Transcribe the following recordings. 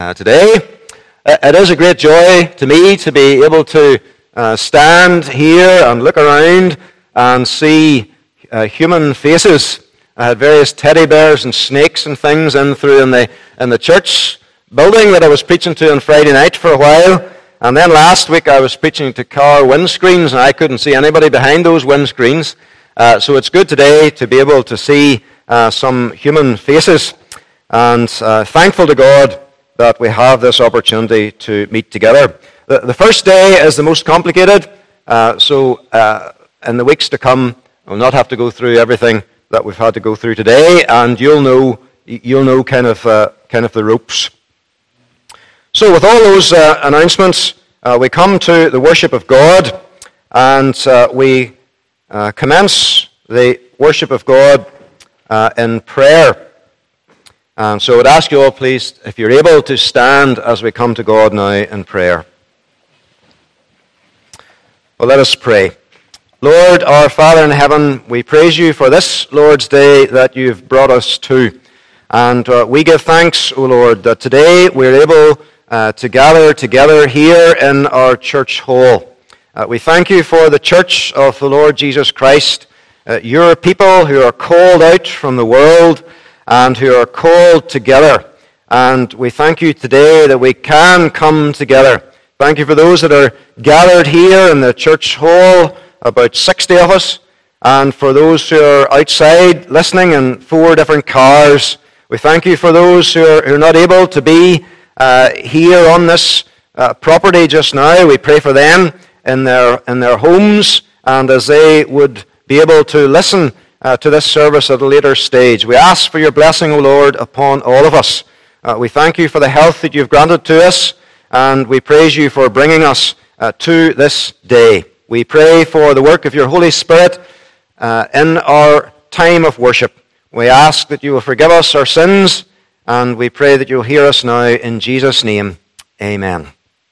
Today. It is a great joy to me to be able to stand here and look around and see human faces. I had various teddy bears and snakes and things in the church building that I was preaching to on Friday night for a while. And then last week I was preaching to car windscreens and I couldn't see anybody behind those windscreens. So it's good today to be able to see some human faces. And thankful to God that we have this opportunity to meet together. The first day is the most complicated, so in the weeks to come, we'll not have to go through everything that we've had to go through today, and you'll know kind of the ropes. So with all those announcements, we come to the worship of God, and we commence the worship of God in prayer. And so I would ask you all, please, if you're able to stand as we come to God now in prayer. Well, let us pray. Lord, our Father in heaven, we praise you for this Lord's Day that you've brought us to. And we give thanks, O Lord, that today we're able to gather together here in our church hall. We thank you for the church of the Lord Jesus Christ, your people who are called out from the world and who are called together. And we thank you today that we can come together. Thank you for those that are gathered here in the church hall, about 60 of us, and for those who are outside listening in 4 different cars. We thank you for those who are not able to be here on this property just now. We pray for them in their homes, and as they would be able to listen to this service at a later stage. We ask for your blessing, O Lord, upon all of us. We thank you for the health that you've granted to us, and we praise you for bringing us to this day. We pray for the work of your Holy Spirit in our time of worship. We ask that you will forgive us our sins, and we pray that you'll hear us now in Jesus' name. Amen.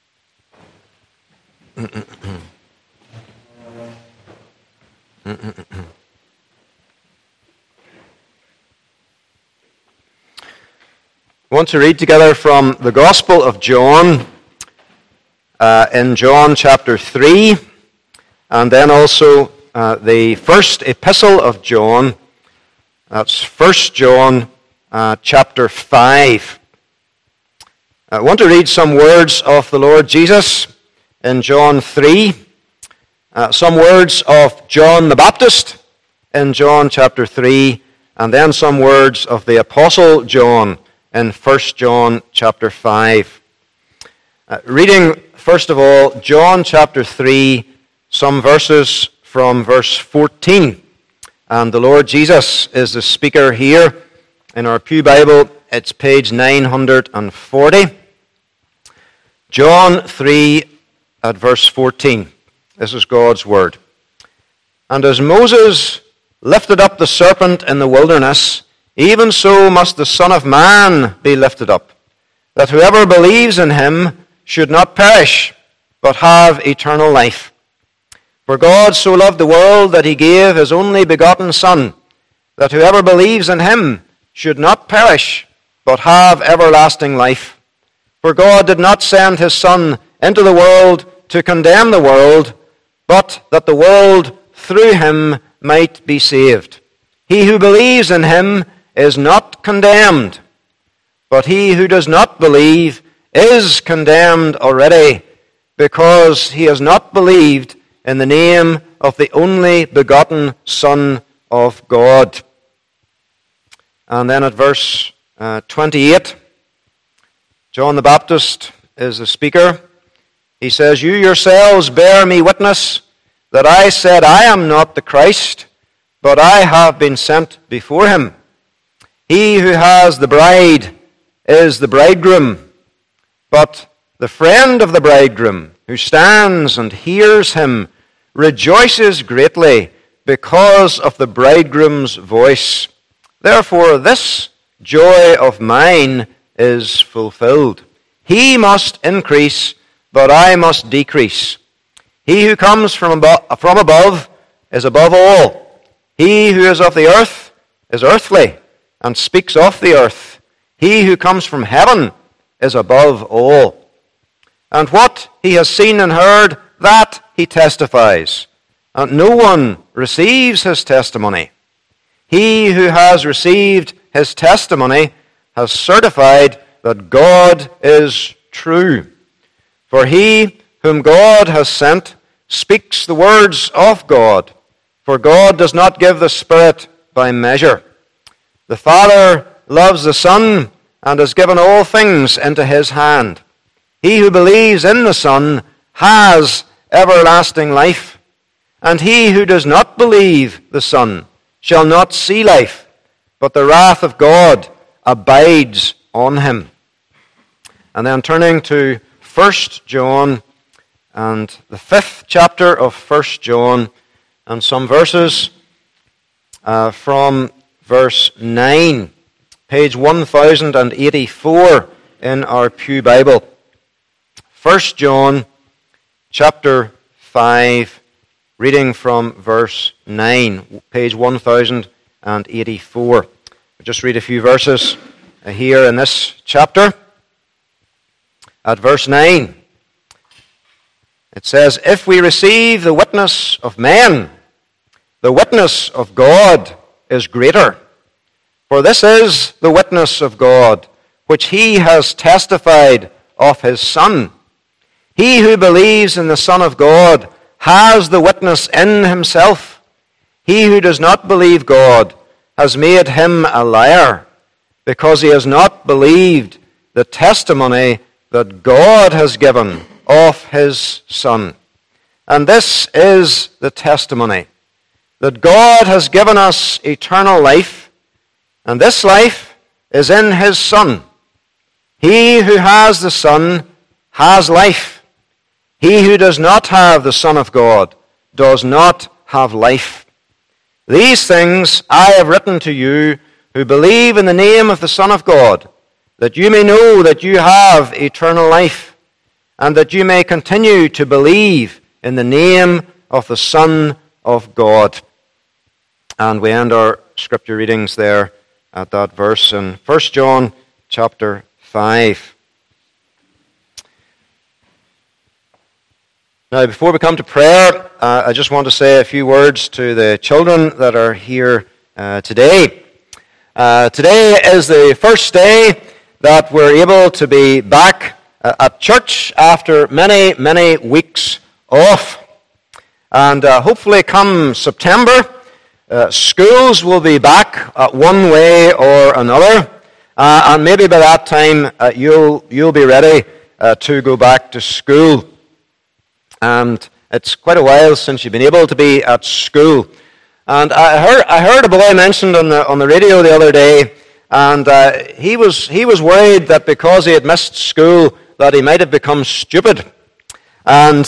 I want to read together from the Gospel of John, in John chapter 3, and then also the first epistle of John. That's 1 John chapter 5. I want to read some words of the Lord Jesus in John 3, some words of John the Baptist in John chapter 3, and then some words of the Apostle John in 1 John chapter 5. Reading, first of all, John chapter 3, some verses from verse 14. And the Lord Jesus is the speaker here. In our Pew Bible, it's page 940. John 3 at verse 14. This is God's word. And as Moses lifted up the serpent in the wilderness, even so must the Son of Man be lifted up, that whoever believes in him should not perish, but have eternal life. For God so loved the world that he gave his only begotten Son, that whoever believes in him should not perish, but have everlasting life. For God did not send his Son into the world to condemn the world, but that the world through him might be saved. He who believes in him is not condemned, but he who does not believe is condemned already, because he has not believed in the name of the only begotten Son of God. And then at verse 28, John the Baptist is the speaker. He says, "You yourselves bear me witness that I said I am not the Christ, but I have been sent before him. He who has the bride is the bridegroom, but the friend of the bridegroom, who stands and hears him, rejoices greatly because of the bridegroom's voice. Therefore this joy of mine is fulfilled. He must increase, but I must decrease. He who comes from above is above all. He who is of the earth is earthly, and speaks of the earth. He who comes from heaven is above all. And what he has seen and heard, that he testifies. And no one receives his testimony. He who has received his testimony has certified that God is true. For he whom God has sent speaks the words of God. For God does not give the Spirit by measure. The Father loves the Son and has given all things into his hand. He who believes in the Son has everlasting life, and he who does not believe the Son shall not see life, but the wrath of God abides on him. And then turning to 1 John and the 5th chapter of 1 John, and some verses from verse 9, page 1084 in our Pew Bible. 1 John chapter 5, reading from verse 9, page 1084. I'll just read a few verses here in this chapter. At verse 9, it says, "If we receive the witness of men, the witness of God is greater. For this is the witness of God, which he has testified of his Son. He who believes in the Son of God has the witness in himself. He who does not believe God has made him a liar, because he has not believed the testimony that God has given of his Son. And this is the testimony, that God has given us eternal life, and this life is in his Son. He who has the Son has life. He who does not have the Son of God does not have life. These things I have written to you who believe in the name of the Son of God, that you may know that you have eternal life, and that you may continue to believe in the name of the Son of God." And we end our scripture readings there at that verse in 1 John chapter 5. Now, before we come to prayer, I just want to say a few words to the children that are here today. Today is the first day that we're able to be back at church after many, many weeks off. And hopefully come September, schools will be back one way or another. And maybe by that time you'll be ready to go back to school. And it's quite a while since you've been able to be at school. And I heard a boy mentioned on the radio the other day, and he was worried that because he had missed school that he might have become stupid. And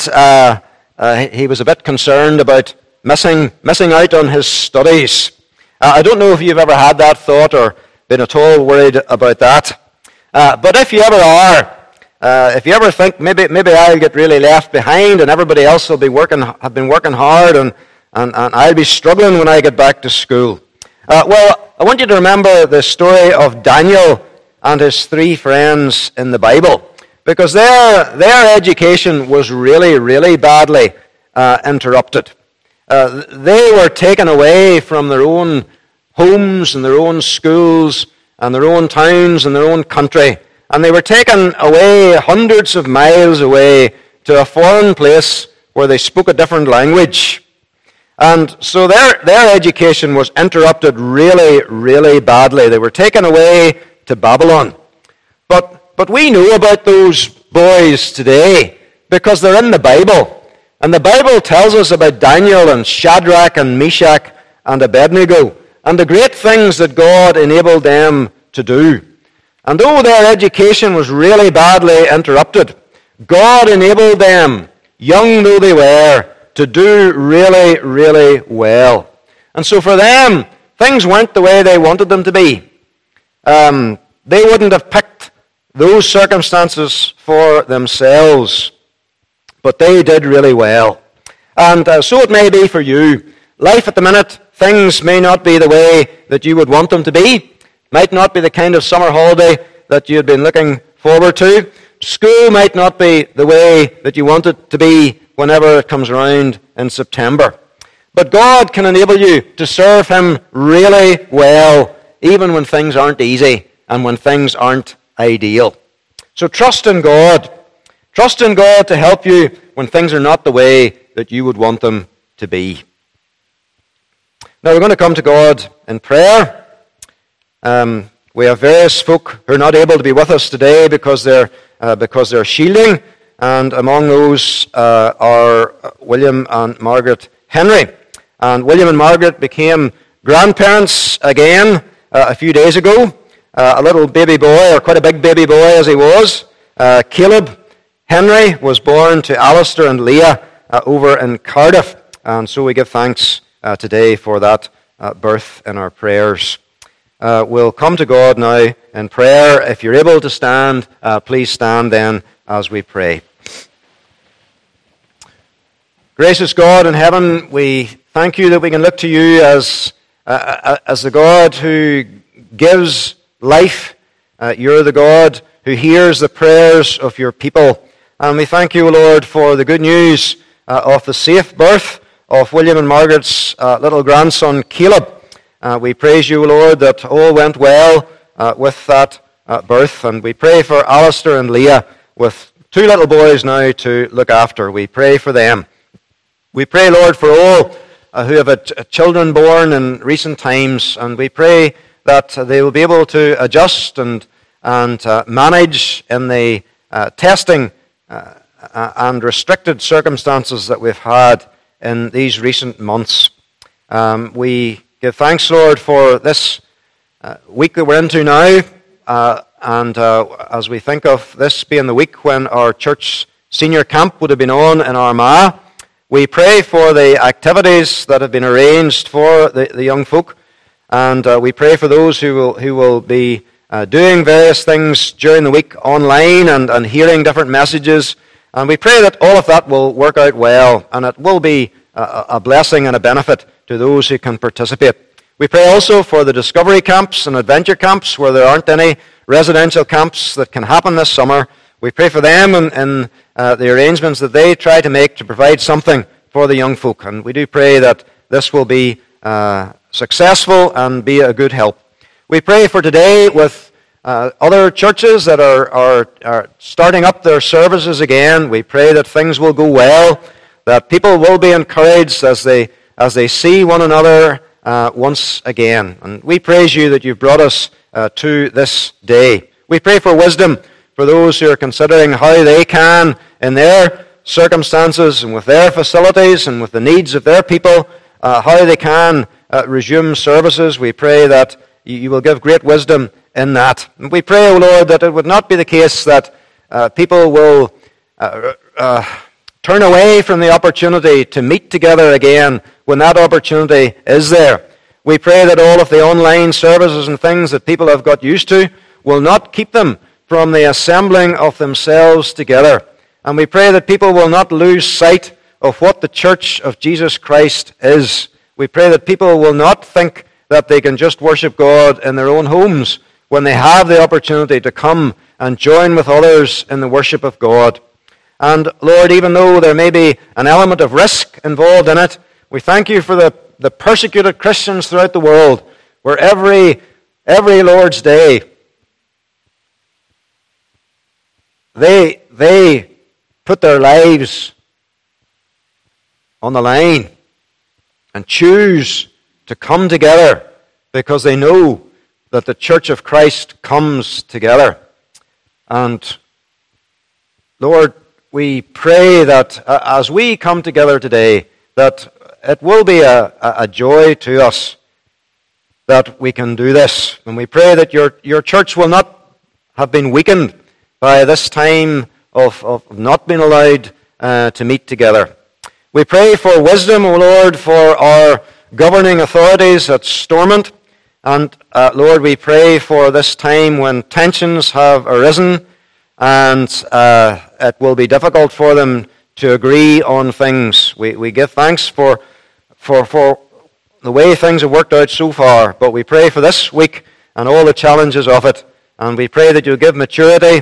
he was a bit concerned about missing out on his studies. I don't know if you've ever had that thought or been at all worried about that. But if you ever are, if you ever think maybe I'll get really left behind and everybody else will have been working hard and I'll be struggling when I get back to school. Well, I want you to remember the story of Daniel and his 3 friends in the Bible, because their education was really, really badly interrupted. They were taken away from their own homes and their own schools and their own towns and their own country, and they were taken away hundreds of miles away to a foreign place where they spoke a different language. And so their education was interrupted really, really badly. They were taken away to Babylon. But we know about those boys today because they're in the Bible. And the Bible tells us about Daniel and Shadrach and Meshach and Abednego and the great things that God enabled them to do. And though their education was really badly interrupted, God enabled them, young though they were, to do really, really well. And so for them, things weren't the way they wanted them to be. They wouldn't have picked those circumstances for themselves, but they did really well. And so it may be for you. Life at the minute, things may not be the way that you would want them to be. Might not be the kind of summer holiday that you'd been looking forward to. School might not be the way that you want it to be whenever it comes around in September. But God can enable you to serve Him really well, even when things aren't easy and when things aren't ideal. So trust in God. Trust in God to help you when things are not the way that you would want them to be. Now we're going to come to God in prayer. We have various folk who are not able to be with us today because they're shielding, and among those are William and Margaret Henry. And William and Margaret became grandparents again a few days ago. A little baby boy, or quite a big baby boy as he was, Caleb Henry, was born to Alistair and Leah over in Cardiff. And so we give thanks today for that birth in our prayers. We'll come to God now in prayer. If you're able to stand, please stand then as we pray. Gracious God in heaven, we thank you that we can look to you as the God who gives life. You're the God who hears the prayers of your people. And we thank you, Lord, for the good news of the safe birth of William and Margaret's little grandson, Caleb. We praise you, Lord, that all went well with that birth. And we pray for Alistair and Leah with two little boys now to look after. We pray for them. We pray, Lord, for all who have had children born in recent times, and we pray that they will be able to adjust and manage in the testing and restricted circumstances that we've had in these recent months. We give thanks, Lord, for this week that we're into now, and as we think of this being the week when our church senior camp would have been on in Armagh, we pray for the activities that have been arranged for the young folk, and we pray for those who will be doing various things during the week online and hearing different messages. And we pray that all of that will work out well, and it will be a blessing and a benefit to those who can participate. We pray also for the discovery camps and adventure camps where there aren't any residential camps that can happen this summer. We pray for them and the arrangements that they try to make to provide something for the young folk. And we do pray that this will be successful and be a good help. We pray for today with other churches that are starting up their services again. We pray that things will go well, that people will be encouraged as they see one another once again. And we praise you that you've brought us to this day. We pray for wisdom for those who are considering how they can, in their circumstances and with their facilities and with the needs of their people, how they can resume services. We pray that you will give great wisdom in that. And we pray, O Lord, that it would not be the case that people will turn away from the opportunity to meet together again when that opportunity is there. We pray that all of the online services and things that people have got used to will not keep them from the assembling of themselves together. And we pray that people will not lose sight of what the Church of Jesus Christ is. We pray that people will not think that they can just worship God in their own homes when they have the opportunity to come and join with others in the worship of God. And Lord, even though there may be an element of risk involved in it, we thank you for the persecuted Christians throughout the world, where every Lord's Day they put their lives on the line and choose to come together because they know that the Church of Christ comes together. And Lord, we pray that as we come together today, that it will be a joy to us that we can do this. And we pray that your church will not have been weakened by this time of not being allowed to meet together. We pray for wisdom, O Lord, for our governing authorities at Stormont. And Lord, we pray for this time when tensions have arisen and it will be difficult for them to agree on things. We give thanks for the way things have worked out so far, but we pray for this week and all the challenges of it. And we pray that you'll give maturity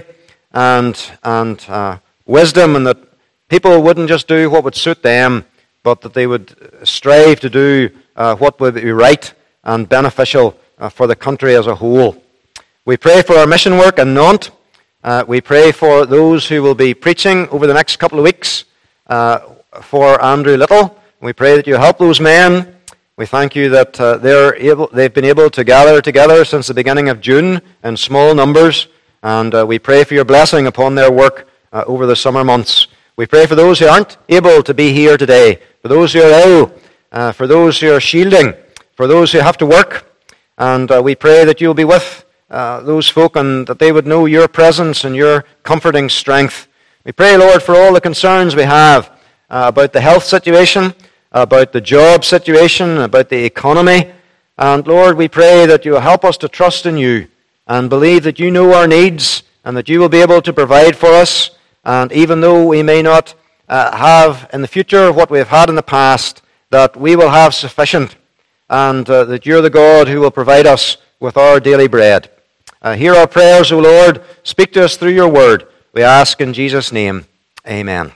and wisdom, and that people wouldn't just do what would suit them, but that they would strive to do what would be right and beneficial for the country as a whole. We pray for our mission work in Nantes. We pray for those who will be preaching over the next couple of weeks for Andrew Little. We pray that you help those men. We thank you that they've been able to gather together since the beginning of June in small numbers, and we pray for your blessing upon their work over the summer months. We pray for those who aren't able to be here today, for those who are ill, for those who are shielding, for those who have to work, and we pray that you'll be with those folk and that they would know your presence and your comforting strength. We pray, Lord, for all the concerns we have about the health situation, about the job situation, about the economy. And Lord, we pray that you will help us to trust in you and believe that you know our needs and that you will be able to provide for us. And even though we may not have in the future what we have had in the past, that we will have sufficient, and that you're the God who will provide us with our daily bread. Hear our prayers, O Lord. Speak to us through your word. We ask in Jesus' name. Amen.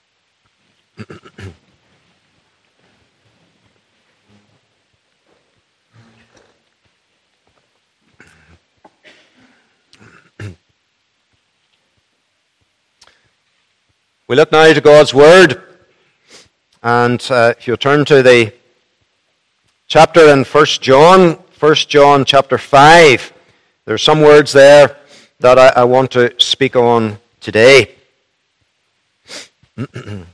We look now to God's Word, and if you turn to the chapter in 1 John chapter 5, there are some words there that I want to speak on today. The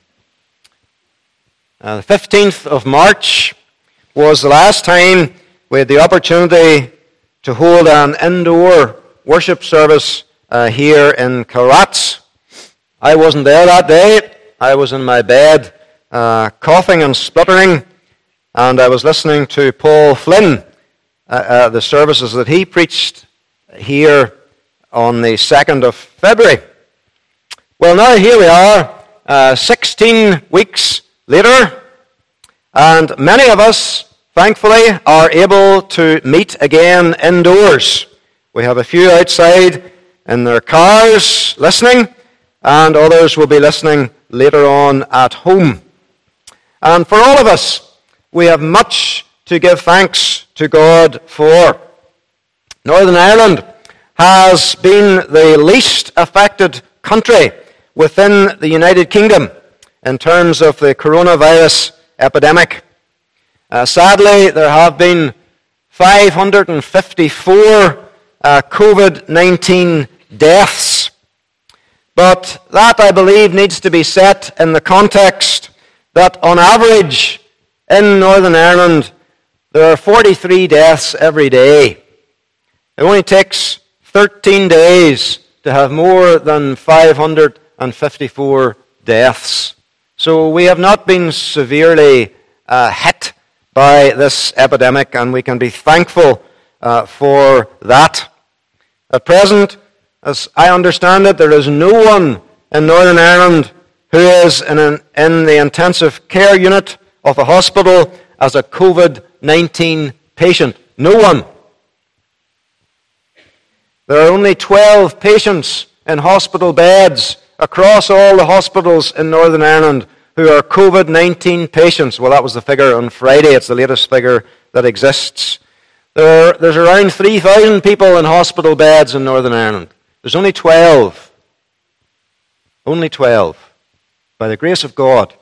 15th of March was the last time we had the opportunity to hold an indoor worship service here in Kilrats. I wasn't there that day. I was in my bed, coughing and spluttering, and I was listening to Paul Flynn, the services that he preached here on the 2nd of February. Well, now here we are, 16 weeks later, and many of us, thankfully, are able to meet again indoors. We have a few outside in their cars listening, and others will be listening later on at home. And for all of us, we have much to give thanks to God for. Northern Ireland has been the least affected country within the United Kingdom in terms of the coronavirus epidemic. Sadly, there have been 554 COVID-19 deaths. But that, I believe, needs to be set in the context that on average in Northern Ireland there are 43 deaths every day. It only takes 13 days to have more than 554 deaths. So we have not been severely hit by this epidemic, and we can be thankful for that. At present, as I understand it, there is no one in Northern Ireland who is in the intensive care unit of a hospital as a COVID-19 patient. No one. There are only 12 patients in hospital beds across all the hospitals in Northern Ireland who are COVID-19 patients. Well, that was the figure on Friday. It's the latest figure that exists. There's around 3,000 people in hospital beds in Northern Ireland. There's only 12. Only 12. By the grace of God.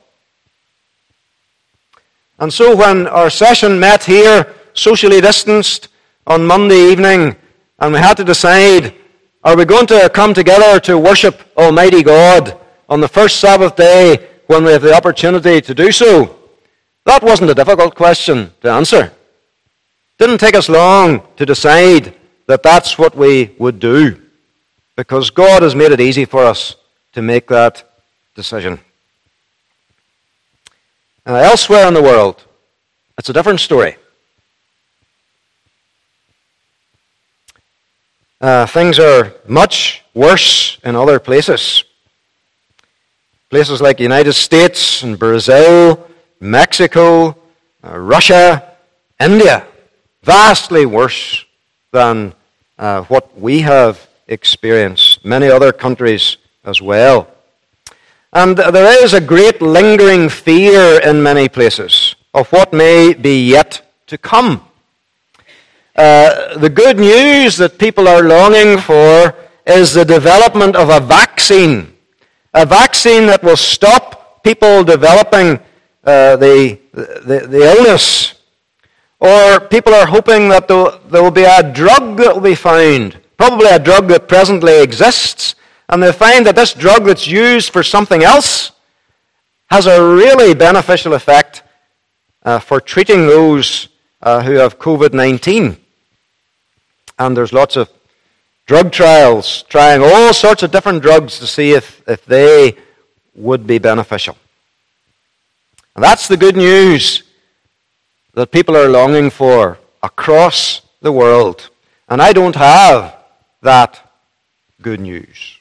And so when our session met here, socially distanced, on Monday evening, and we had to decide, are we going to come together to worship Almighty God on the first Sabbath day when we have the opportunity to do so? That wasn't a difficult question to answer. It didn't take us long to decide that that's what we would do, because God has made it easy for us to make that decision. Elsewhere in the world, it's a different story. Things are much worse in other places. Places like the United States and Brazil, Mexico, Russia, India, vastly worse than what we have experienced. Many other countries as well. And there is a great lingering fear in many places of what may be yet to come. The good news that people are longing for is the development of a vaccine that will stop people developing the illness. Or people are hoping that there will be a drug that will be found, probably a drug that presently exists, and they find that this drug that's used for something else has a really beneficial effect for treating those who have COVID-19. And there's lots of drug trials trying all sorts of different drugs to see if they would be beneficial. And that's the good news that people are longing for across the world. And I don't have that good news.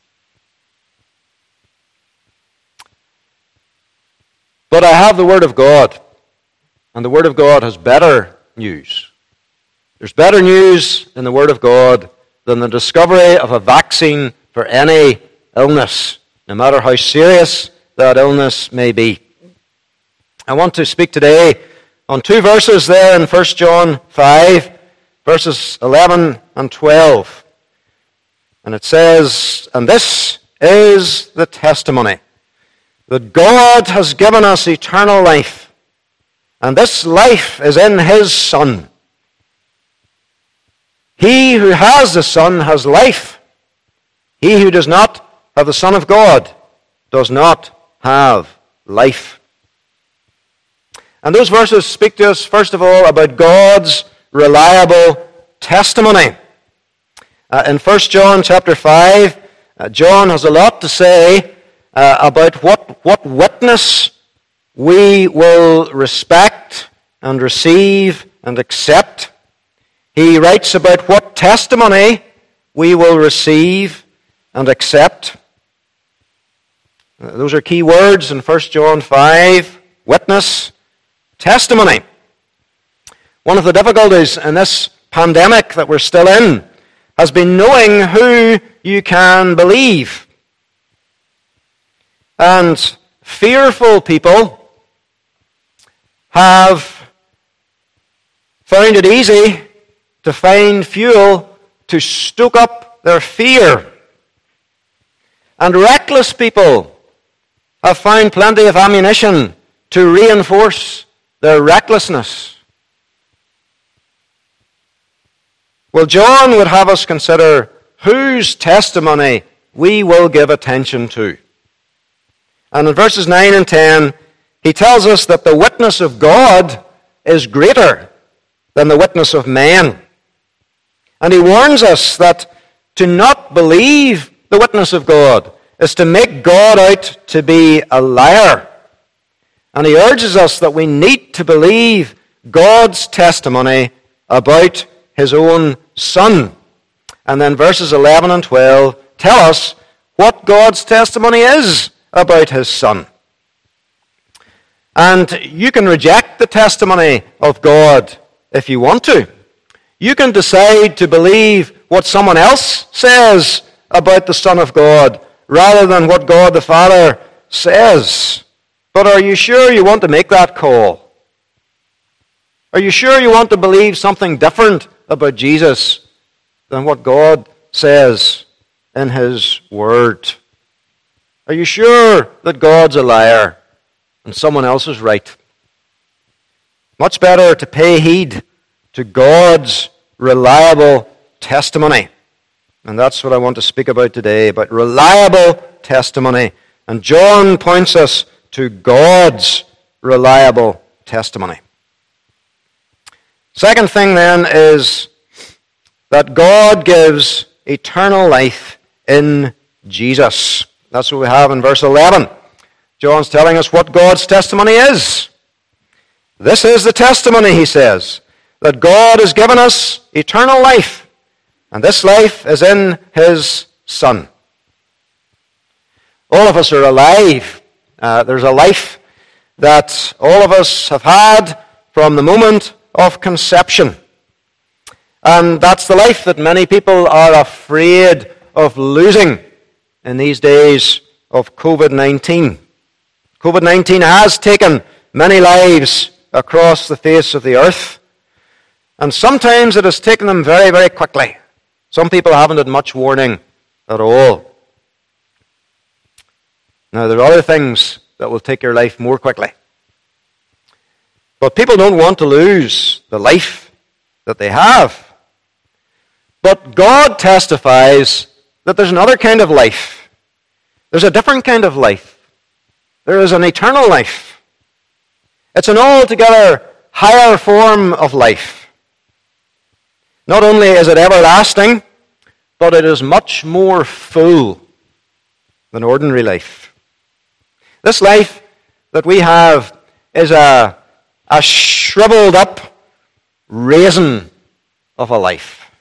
But I have the Word of God. And the Word of God has better news. There's better news in the Word of God than the discovery of a vaccine for any illness, no matter how serious that illness may be. I want to speak today on two verses there in 1 John 5, verses 11 and 12. And it says, "And this is the testimony, that God has given us eternal life, and this life is in His Son. He who has the Son has life. He who does not have the Son of God does not have life." And those verses speak to us, first of all, about God's reliable testimony. In 1 John chapter 5, John has a lot to say about what witness we will respect and receive and accept. He writes about what testimony we will receive and accept. Those are key words in 1 John 5, witness, testimony. One of the difficulties in this pandemic that we're still in has been knowing who you can believe. And fearful people have found it easy to find fuel to stoke up their fear. And reckless people have found plenty of ammunition to reinforce their recklessness. Well, John would have us consider whose testimony we will give attention to. And in verses 9 and 10, he tells us that the witness of God is greater than the witness of men. And he warns us that to not believe the witness of God is to make God out to be a liar. And he urges us that we need to believe God's testimony about His own Son. And then verses 11 and 12 tell us what God's testimony is about His Son. And you can reject the testimony of God if you want to. You can decide to believe what someone else says about the Son of God rather than what God the Father says. But are you sure you want to make that call? Are you sure you want to believe something different about Jesus than what God says in His Word? Are you sure that God's a liar and someone else is right? Much better to pay heed to God's reliable testimony. And that's what I want to speak about today, about reliable testimony. And John points us to God's reliable testimony. Second thing then is that God gives eternal life in Jesus. That's what we have in verse 11. John's telling us what God's testimony is. This is the testimony, he says, that God has given us eternal life, and this life is in His Son. All of us are alive. There's a life that all of us have had from the moment of conception. And that's the life that many people are afraid of losing in these days of COVID-19. COVID-19 has taken many lives across the face of the earth, and sometimes it has taken them very, very quickly. Some people haven't had much warning at all. Now, there are other things that will take your life more quickly. But people don't want to lose the life that they have. But God testifies that there's another kind of life. There's a different kind of life. There is an eternal life. It's an altogether higher form of life. Not only is it everlasting, but it is much more full than ordinary life. This life that we have is a shriveled up raisin of a life.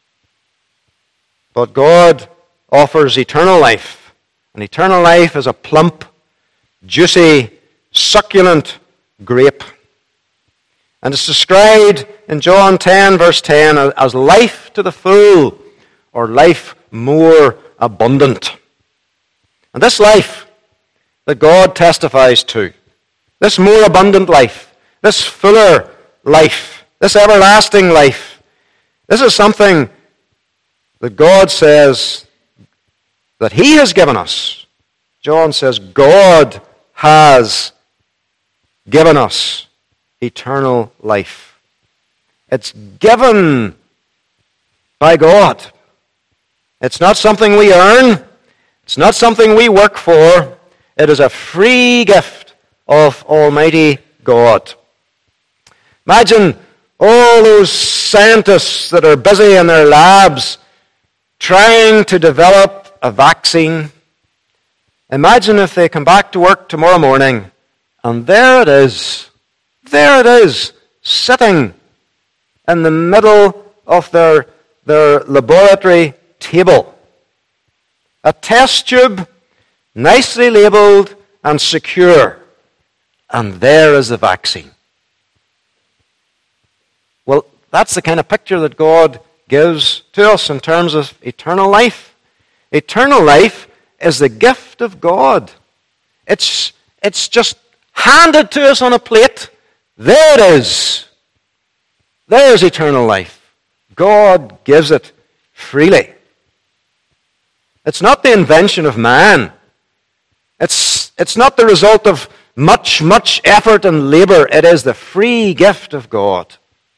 But God offers eternal life. And eternal life is a plump, juicy, succulent grape. And it's described in John 10, verse 10, as life to the full, or life more abundant. And this life that God testifies to, this more abundant life, this fuller life, this everlasting life, this is something that God says that He has given us. John says God has given us eternal life. It's given by God. It's not something we earn. It's not something we work for. It is a free gift of Almighty God. Imagine all those scientists that are busy in their labs trying to develop a vaccine. Imagine if they come back to work tomorrow morning and there it is, sitting in the middle of their laboratory table. A test tube, nicely labeled and secure. And there is the vaccine. Well, that's the kind of picture that God gives to us in terms of eternal life. Eternal life is the gift of God. It's just handed to us on a plate. There it is. There's eternal life. God gives it freely. It's not the invention of man. It's not the result of much effort and labor. It is the free gift of God.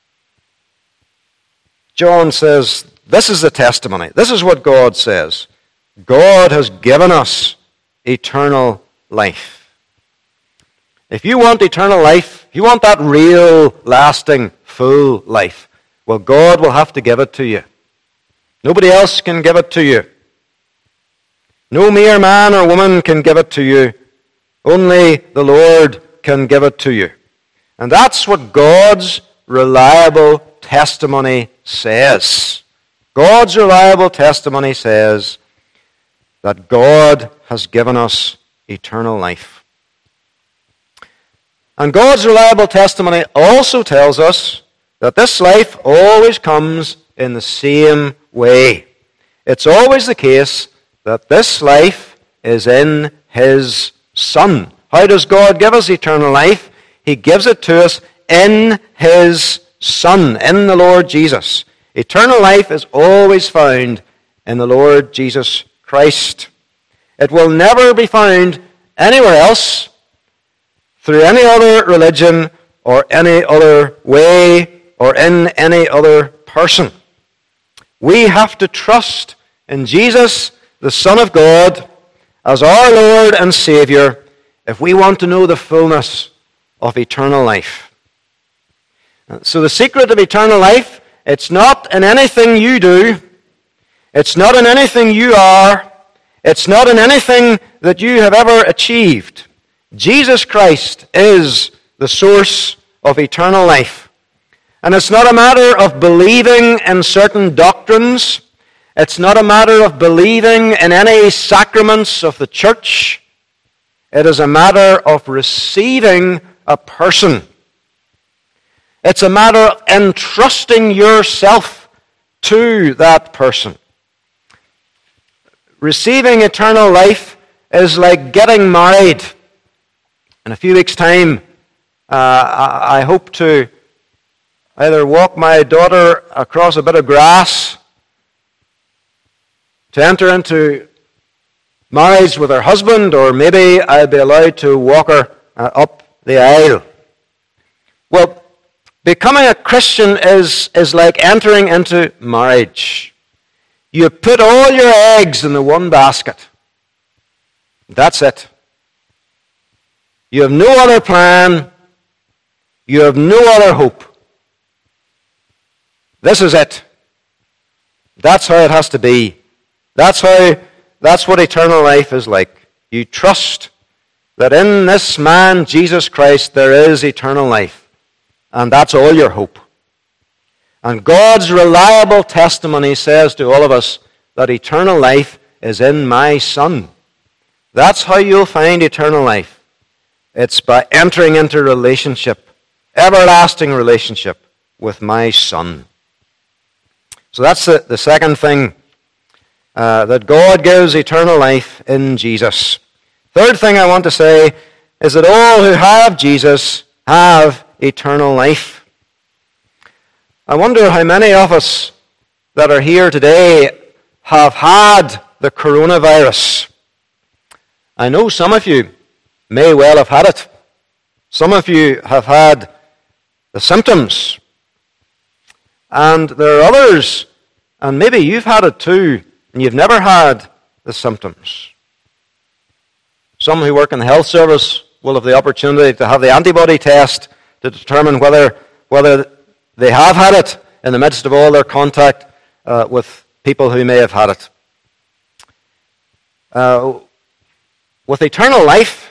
John says, this is the testimony. This is what God says. God has given us eternal life. If you want eternal life, if you want that real, lasting, full life, well, God will have to give it to you. Nobody else can give it to you. No mere man or woman can give it to you. Only the Lord can give it to you. And that's what God's reliable testimony says. God's reliable testimony says that God has given us eternal life. And God's reliable testimony also tells us that this life always comes in the same way. It's always the case that this life is in His Son. How does God give us eternal life? He gives it to us in His Son, in the Lord Jesus. Eternal life is always found in the Lord Jesus Christ. It will never be found anywhere else, through any other religion, or any other way, or in any other person. We have to trust in Jesus, the Son of God, as our Lord and Savior, if we want to know the fullness of eternal life. So the secret of eternal life, it's not in anything you do. It's not in anything you are. It's not in anything that you have ever achieved. Jesus Christ is the source of eternal life. And it's not a matter of believing in certain doctrines. It's not a matter of believing in any sacraments of the church. It is a matter of receiving a person. It's a matter of entrusting yourself to that person. receiving eternal life is like getting married. In a few weeks' time, I hope to either walk my daughter across a bit of grass to enter into marriage with her husband, or maybe I'll be allowed to walk her up the aisle. Well, becoming a Christian is like entering into marriage. You put all your eggs in the one basket. That's it. You have no other plan. You have no other hope. This is it. That's how it has to be. That's what eternal life is like. You trust that in this man, Jesus Christ, there is eternal life. And that's all your hope. And God's reliable testimony says to all of us that eternal life is in my Son. That's how you'll find eternal life. It's by entering into relationship, everlasting relationship with my Son. So that's the second thing, that God gives eternal life in Jesus. Third thing I want to say is that all who have Jesus have eternal life. I wonder how many of us that are here today have had the coronavirus. I know some of you may well have had it. Some of you have had the symptoms. And there are others, and maybe you've had it too, and you've never had the symptoms. Some who work in the health service will have the opportunity to have the antibody test to determine whether they have had it in the midst of all their contact with people who may have had it. With eternal life,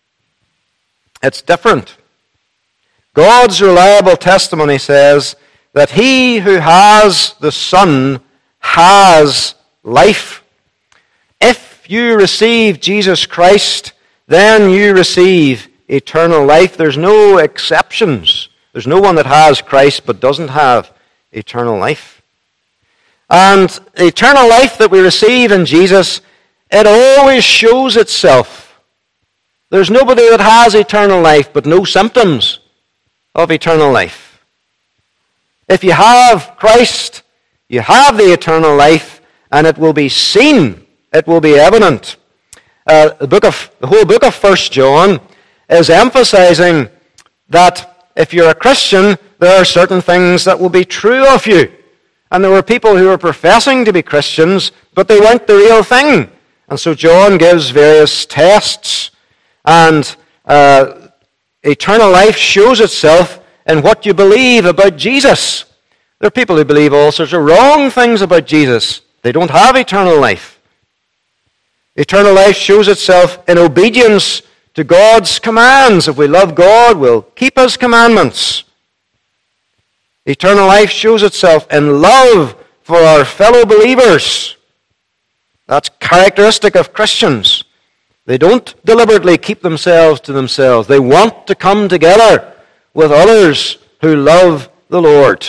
it's different. God's reliable testimony says that he who has the Son has life. If you receive Jesus Christ, then you receive eternal life. There's no exceptions. There's no one that has Christ but doesn't have eternal life. And the eternal life that we receive in Jesus, it always shows itself. There's nobody that has eternal life but no symptoms of eternal life. If you have Christ, you have the eternal life, and it will be seen. It will be evident. The whole book of 1 John is emphasizing that if you're a Christian, there are certain things that will be true of you. And there were people who were professing to be Christians, but they weren't the real thing. And so John gives various tests. And eternal life shows itself in what you believe about Jesus. There are people who believe all sorts of wrong things about Jesus. They don't have eternal life. Eternal life shows itself in obedience to God's commands. If we love God, we'll keep His commandments. Eternal life shows itself in love for our fellow believers. That's characteristic of Christians. They don't deliberately keep themselves to themselves. They want to come together with others who love the Lord.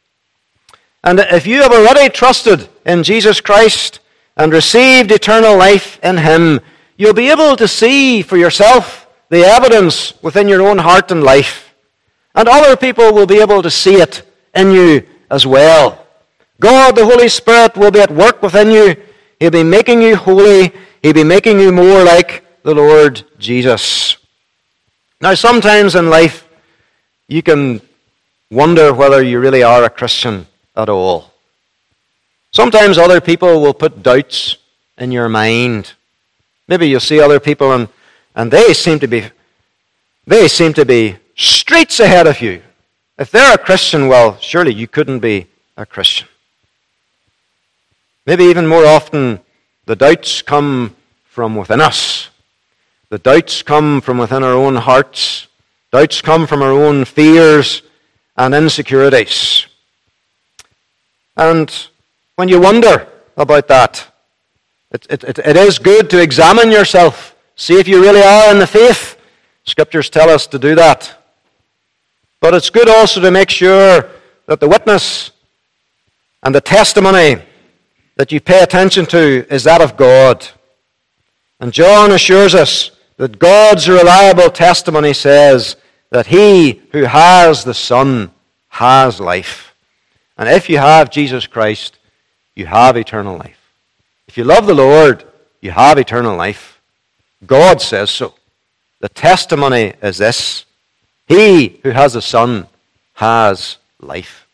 And if you have already trusted in Jesus Christ and received eternal life in Him, you'll be able to see for yourself the evidence within your own heart and life. And other people will be able to see it in you as well. God, the Holy Spirit, will be at work within you. He'll be making you holy. He'll be making you more like the Lord Jesus. Now, sometimes in life, you can wonder whether you really are a Christian at all. Sometimes other people will put doubts in your mind. Maybe you'll see other people and they seem to be streets ahead of you. If they're a Christian, well, surely you couldn't be a Christian. Maybe even more often, the doubts come from within us. The doubts come from within our own hearts. Doubts come from our own fears and insecurities. And when you wonder about that, it is good to examine yourself. See if you really are in the faith. Scriptures tell us to do that. But it's good also to make sure that the witness and the testimony that you pay attention to is that of God. And John assures us that God's reliable testimony says that he who has the Son has life. And if you have Jesus Christ, you have eternal life. If you love the Lord, you have eternal life. God says so. The testimony is this: he who has the Son has life.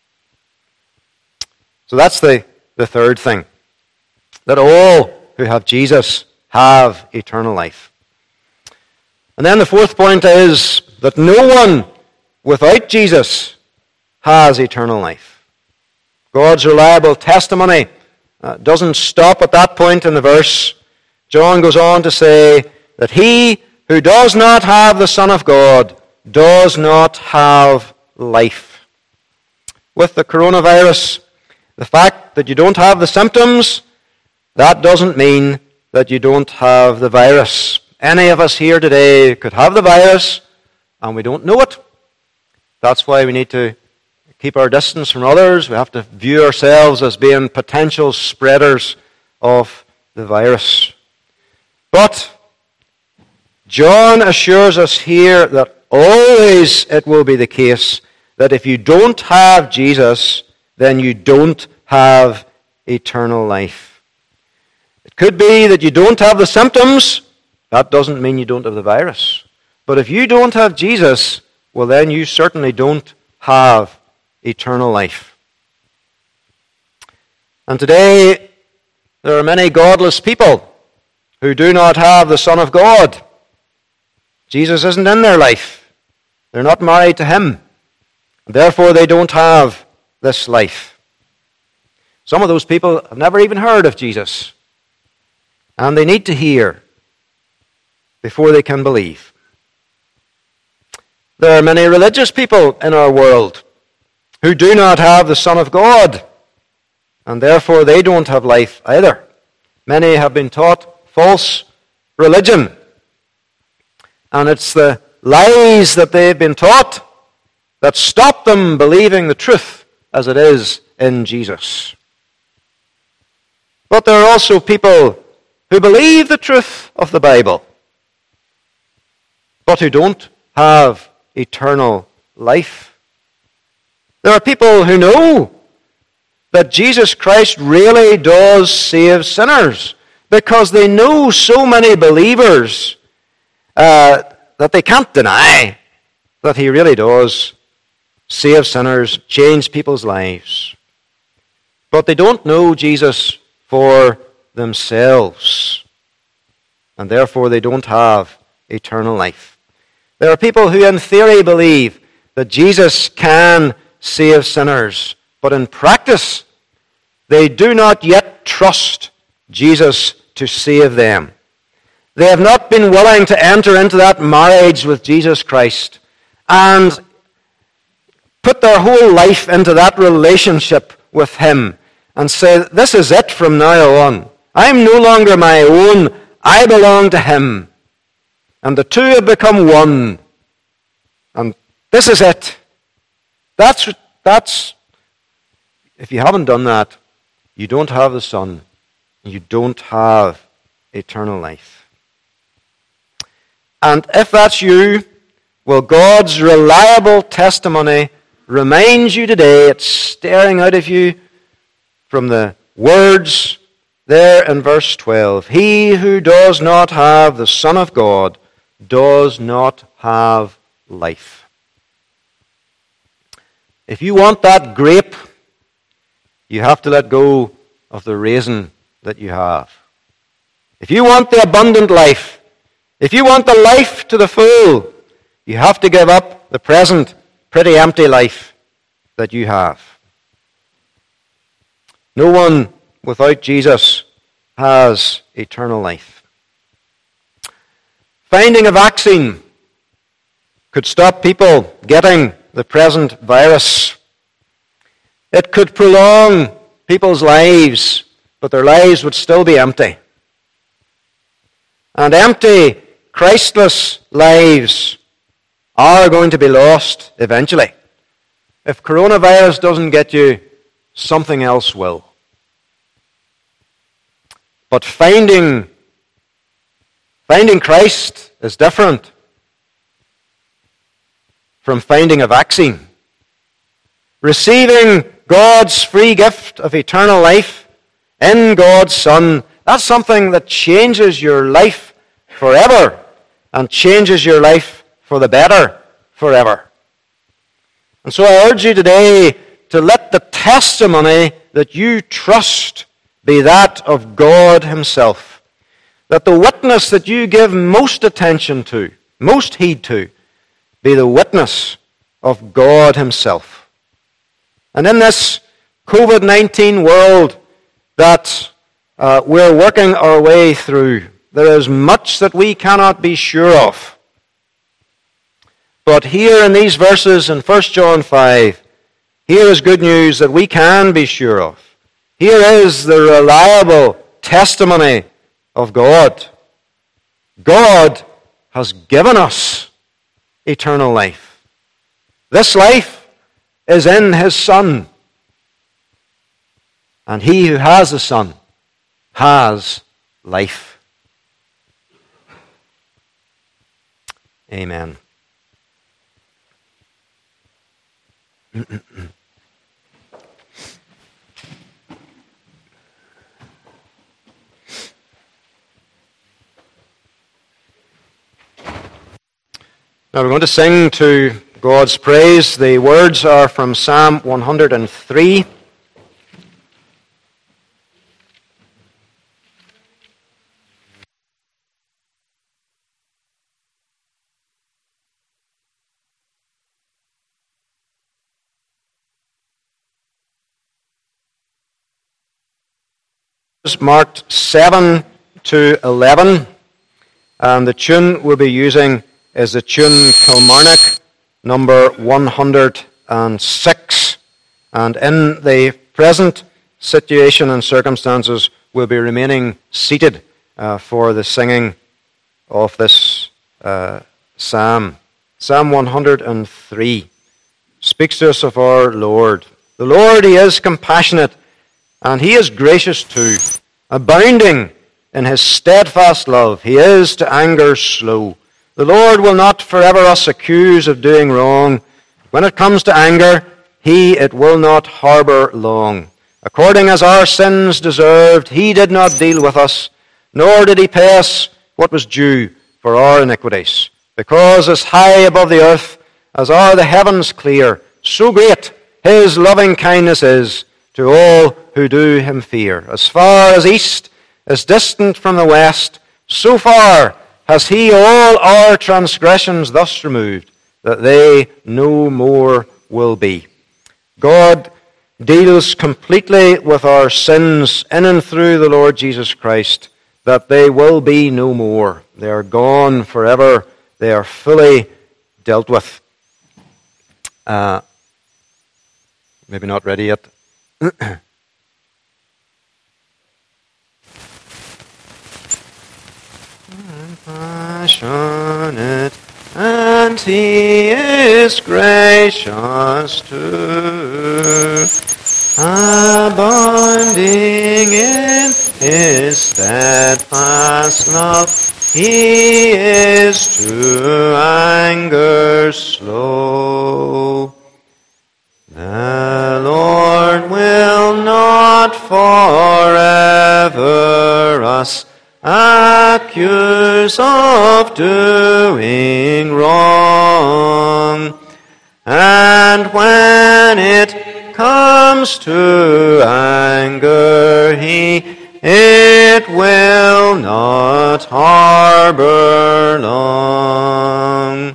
So that's the third thing, that all who have Jesus have eternal life. And then the fourth point is that no one without Jesus has eternal life. God's reliable testimony doesn't stop at that point in the verse. John goes on to say that he who does not have the Son of God does not have life. With the coronavirus, the fact that you don't have the symptoms, that doesn't mean that you don't have the virus. Any of us here today could have the virus, and we don't know it. That's why we need to keep our distance from others. We have to view ourselves as being potential spreaders of the virus. But John assures us here that always it will be the case that if you don't have Jesus, then you don't have eternal life. It could be that you don't have the symptoms. That doesn't mean you don't have the virus. But if you don't have Jesus, well, then you certainly don't have eternal life. And today, there are many godless people who do not have the Son of God. Jesus isn't in their life. They're not married to him. Therefore, they don't have this life. Some of those people have never even heard of Jesus. And they need to hear before they can believe. There are many religious people in our world who do not have the Son of God, and therefore they don't have life either. Many have been taught false religion, and it's the lies that they've been taught that stop them believing the truth as it is in Jesus. But there are also people who believe the truth of the Bible, but who don't have eternal life. There are people who know that Jesus Christ really does save sinners because they know so many believers that they can't deny that he really does save sinners, change people's lives. But they don't know Jesus for themselves, and therefore they don't have eternal life. There are people who in theory believe that Jesus can save sinners, but in practice they do not yet trust Jesus to save them. They have not been willing to enter into that marriage with Jesus Christ and put their whole life into that relationship with him and say, this is it from now on. I'm no longer my own. I belong to him. And the two have become one. And this is it. That's if you haven't done that, you don't have the Son. You don't have eternal life. And if that's you, well, God's reliable testimony reminds you today, it's staring out of you from the words there in verse 12. He who does not have the Son of God does not have life. If you want that grape, you have to let go of the raisin that you have. If you want the abundant life, if you want the life to the full, you have to give up the present, pretty empty life that you have. No one without Jesus has eternal life. Finding a vaccine could stop people getting the present virus. It could prolong people's lives, but their lives would still be empty. And empty, Christless lives are going to be lost eventually. If coronavirus doesn't get you, something else will. But finding Christ is different from finding a vaccine. Receiving God's free gift of eternal life in God's Son, that's something that changes your life forever and changes your life for the better forever. And so I urge you today to let the testimony that you trust be that of God Himself. That the witness that you give most attention to, most heed to, be the witness of God Himself. And in this COVID-19 world that we're working our way through, there is much that we cannot be sure of. But here in these verses in 1 John 5, here is good news that we can be sure of. Here is the reliable testimony of God. God has given us eternal life. This life is in His Son. And he who has a Son has life. Amen. Now we're going to sing to God's praise. The words are from Psalm 103. Marked 7 to 11, and the tune we'll be using is the tune Kilmarnock, number 106. And in the present situation and circumstances, we'll be remaining seated for the singing of this psalm. Psalm 103 speaks to us of our Lord. The Lord, He is compassionate, and He is gracious too, abounding in His steadfast love. He is to anger slow. The Lord will not forever us accuse of doing wrong. When it comes to anger, He it will not harbour long. According as our sins deserved, He did not deal with us, nor did He pay us what was due for our iniquities. Because as high above the earth as are the heavens clear, so great His loving kindness is to all who do Him fear. As far as east is distant from the west, so far has He all our transgressions thus removed, that they no more will be. God deals completely with our sins in and through the Lord Jesus Christ, that they will be no more. They are gone forever. They are fully dealt with. Maybe not ready yet. Passionate, and He is gracious too, abounding in His steadfast love. He is to anger slow. The Lord will not forever us accuse of doing wrong. And when it comes to anger, He it will not harbor long.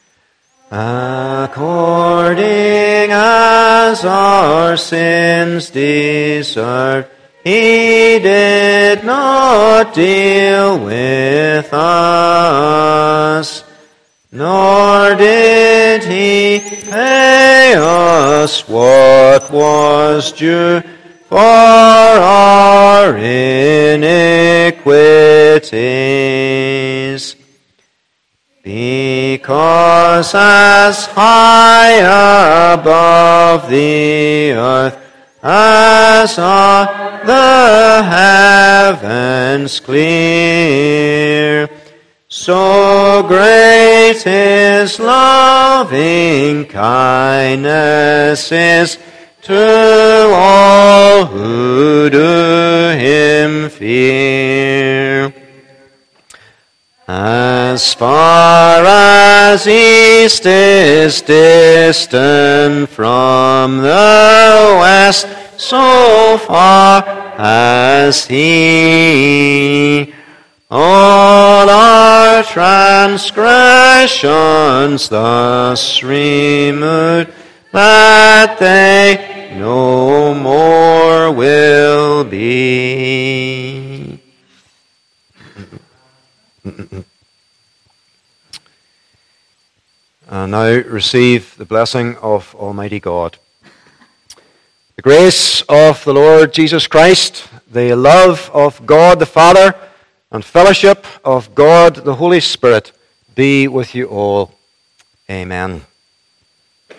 According as our sins deserve, He did not deal with us, nor did He pay us what was due for our iniquities. Because as high above the earth as are the heavens clear. So great His loving kindness is to all who do Him fear. As far as east is distant from the west, so far as He. All our transgressions thus removed, that they no more will be. And now receive the blessing of Almighty God. The grace of the Lord Jesus Christ, the love of God the Father, and fellowship of God the Holy Spirit be with you all. Amen.